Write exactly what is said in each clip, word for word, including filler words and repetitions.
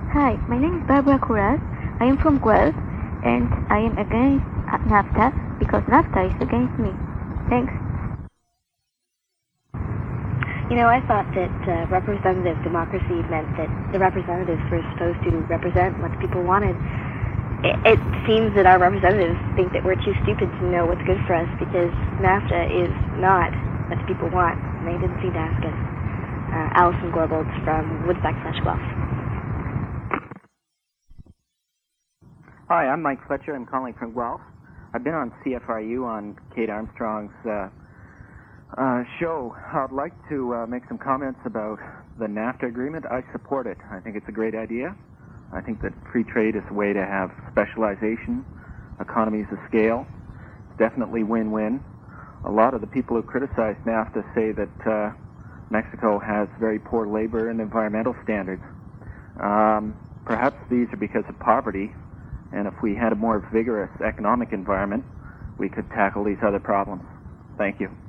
Hi, my name is Barbara Kuras. I am from Guelph, and I am against NAFTA because NAFTA is against me. Thanks. You know, I thought that uh, representative democracy meant that the representatives were supposed to represent what the people wanted. It, it seems that our representatives think that we're too stupid to know what's good for us because NAFTA is not what the people want, and they didn't seem to ask us. Uh, Alison Gorbald from Woodstock slash Guelph. Hi, I'm Mike Fletcher. I'm calling from Guelph. I've been on C F R U on Kate Armstrong's uh, uh, show. I'd like to uh, make some comments about the NAFTA agreement. I support it. I think it's a great idea. I think that free trade is a way to have specialization, economies of scale. It's definitely win-win. A lot of the people who criticize NAFTA say that uh, Mexico has very poor labor and environmental standards. Um, perhaps these are because of poverty. And if we had a more vigorous economic environment, we could tackle these other problems. Thank you.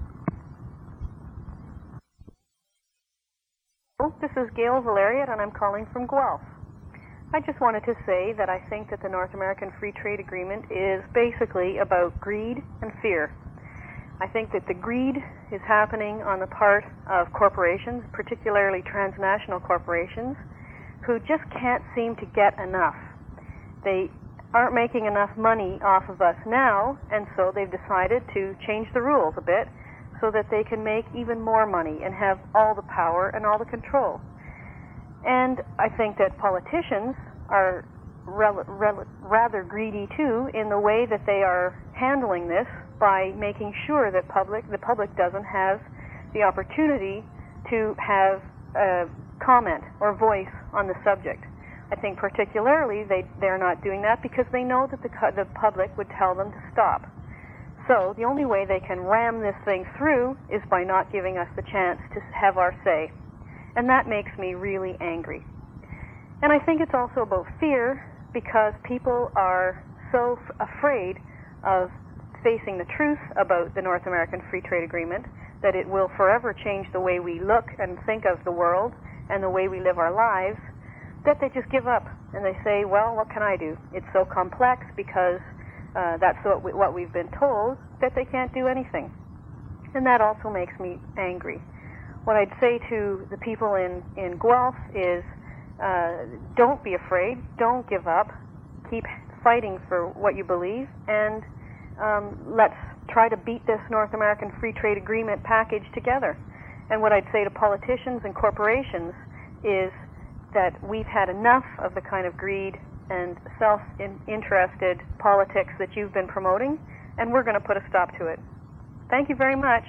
This is Gail Valeriot, and I'm calling from Guelph. I just wanted to say that I think that the North American Free Trade Agreement is basically about greed and fear. I think that the greed is happening on the part of corporations, particularly transnational corporations, who just can't seem to get enough. They aren't making enough money off of us now, and so they've decided to change the rules a bit so that they can make even more money and have all the power and all the control. And I think that politicians are rel- rel- rather greedy too in the way that they are handling this by making sure that public the public doesn't have the opportunity to have a comment or voice on the subject. I think particularly they, they're not doing that because they know that the, the public would tell them to stop. So the only way they can ram this thing through is by not giving us the chance to have our say. And that makes me really angry. And I think it's also about fear because people are so f- afraid of facing the truth about the North American Free Trade Agreement that it will forever change the way we look and think of the world and the way we live our lives, that they just give up and they say, well, what can I do? It's so complex because uh, that's what, we, what we've been told, that they can't do anything. And that also makes me angry. What I'd say to the people in, in Guelph is uh, don't be afraid, don't give up, keep fighting for what you believe, and um, let's try to beat this North American Free Trade Agreement package together. And what I'd say to politicians and corporations is that we've had enough of the kind of greed and self-interested politics that you've been promoting, and we're going to put a stop to it. Thank you very much.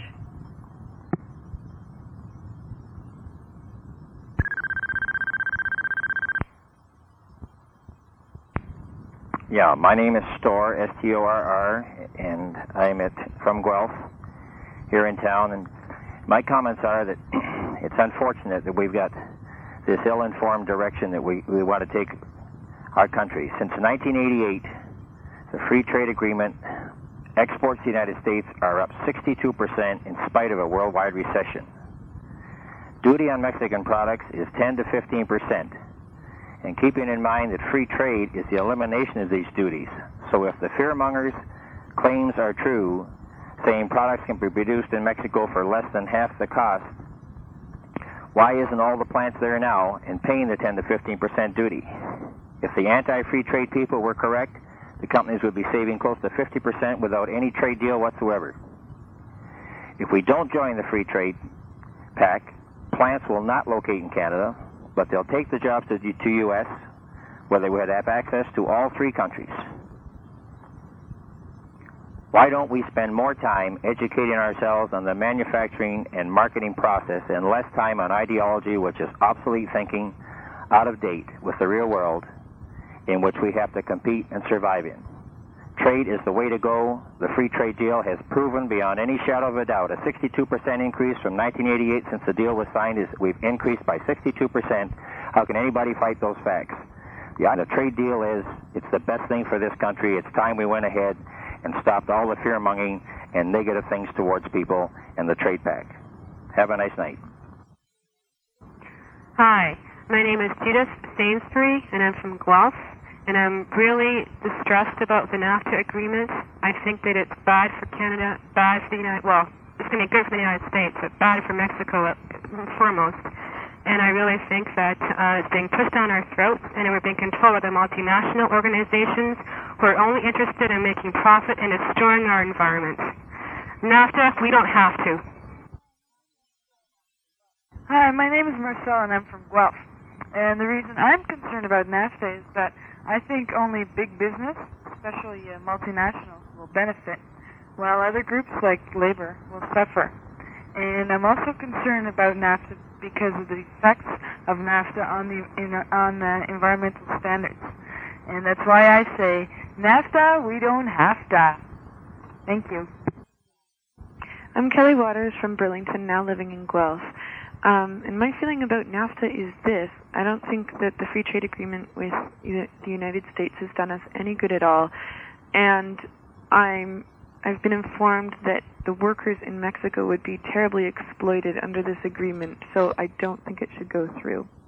Yeah, my name is Storr, S T O R R, and I'm at, from Guelph, here in town, and my comments are that it's unfortunate that we've got this ill-informed direction that we, we want to take our country. Since nineteen eighty-eight, the Free Trade Agreement, exports to the United States are up sixty-two percent in spite of a worldwide recession. Duty on Mexican products is ten to fifteen percent. And keeping in mind that free trade is the elimination of these duties. So if the fearmongers' claims are true, saying products can be produced in Mexico for less than half the cost, why isn't all the plants there now and paying the ten to fifteen percent duty? If the anti-free trade people were correct, the companies would be saving close to fifty percent without any trade deal whatsoever. If we don't join the free trade pact, plants will not locate in Canada, but they'll take the jobs to the U S, where they would have access to all three countries. Why don't we spend more time educating ourselves on the manufacturing and marketing process and less time on ideology, which is obsolete thinking, out of date with the real world, in which we have to compete and survive in? Trade is the way to go. The free trade deal has proven beyond any shadow of a doubt. A sixty-two percent increase from nineteen eighty-eight since the deal was signed is we've increased by sixty-two percent. How can anybody fight those facts? Yeah, the trade deal is, it's the best thing for this country. It's time we went ahead and stopped all the fear-mongering and negative things towards people and the trade pact. Have a nice night. Hi, My name is Judith Sainsbury, and I'm from Guelph, and I'm really distressed about the NAFTA agreement. I think that it's bad for Canada, bad for the United, well, it's going to be good for the United States, but bad for Mexico at foremost. And I really think that uh, it's being pushed down our throats, and we're being controlled by the multinational organizations who are only interested in making profit and destroying our environment. NAFTA, we don't have to. Hi, my name is Marcel, and I'm from Guelph. And the reason I'm concerned about NAFTA is that I think only big business, especially uh, multinationals, will benefit, while other groups like labor will suffer. And I'm also concerned about NAFTA because of the effects of NAFTA on the in, on uh, environmental standards. And that's why I say, NAFTA, we don't have to. Thank you. I'm Kelly Waters from Burlington, now living in Guelph. Um, and my feeling about NAFTA is this. I don't think that the free trade agreement with the United States has done us any good at all. And I'm, I've been informed that the workers in Mexico would be terribly exploited under this agreement, so I don't think it should go through.